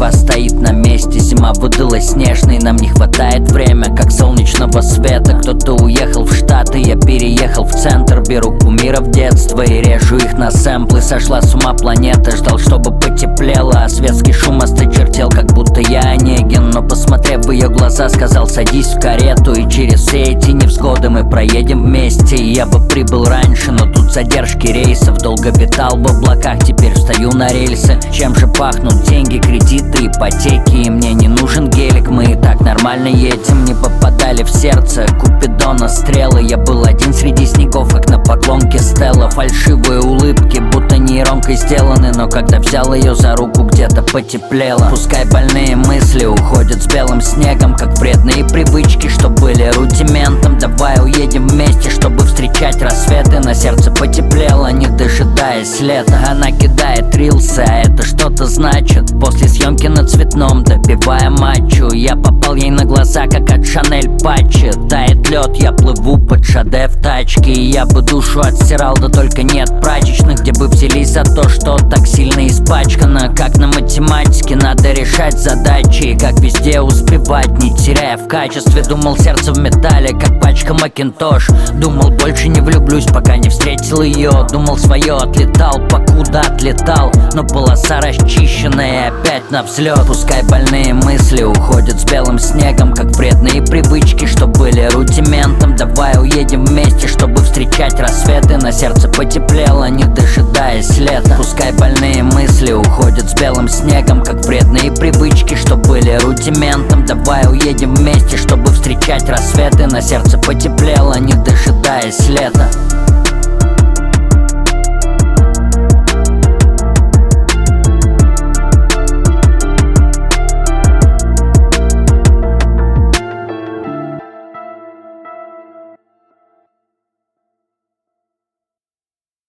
Москва стоит на месте, зима выдалась снежной. Нам не хватает время, как солнечного света. Кто-то уехал в Штаты, я переехал в центр. Беру кумиров детства и режу их на сэмплы. Сошла с ума планета, ждал, чтобы потеплело, а светский шум осточертел, как будто я Онегин. Но посмотрев в ее глаза, сказал: садись в карету, и через все эти невзгоды мы проедем вместе. И я бы прибыл раньше, но тут задержки рейсов. Долго витал в облаках, теперь встаю на рельсы. Чем же пахнут деньги, кредиты, ипотеки? И мне не нужен гелик, мы и так нормально едем. Не попадали в сердце Купидона стрелы. Я был один среди снегов, как на поклонке Стелла. Фальшивые улыбки, будто нейронкой сделаны. Но когда взял ее за руку, где-то потеплело. Пускай больные мысли уходят с белым снегом, как вредные привычки, что были рудиментом. Давай уедем вместе, чтобы встречать рассветы. На сердце потеплело, не дожидаясь лета. Она кидает рилсы, а это что-то значит. После съемки на Цветном, допивая матчу, я попал ей на глаза, как от Шанель патчи. Тает лед, я плыву под Шаде в тачке. И я бы душу отстирал, да только нет прачечных, где бы взялись за то, что так сильно испачкано. Как на математике надо решать задачи, и как везде успевать, не теряя в качестве. Думал, сердце в металле, как пачка Макинтош. Думал, больше не влюблюсь, пока не встретил ее. Думал, свое отлетал, покуда отлетал. Но полоса расчищенная, опять на взлет. Пускай больные мысли уходят с белым снегом, как вредные привычки, что были рудиментом. Давай уедем вместе, чтобы встречать рассветы. На сердце потеплело, не дожидаясь лета. Пускай больные мысли уходят с белым снегом, как вредные привычки, что были рудиментом. Давай уедем вместе, чтобы встречать рассветы. На сердце потеплело, не дожидаясь лета.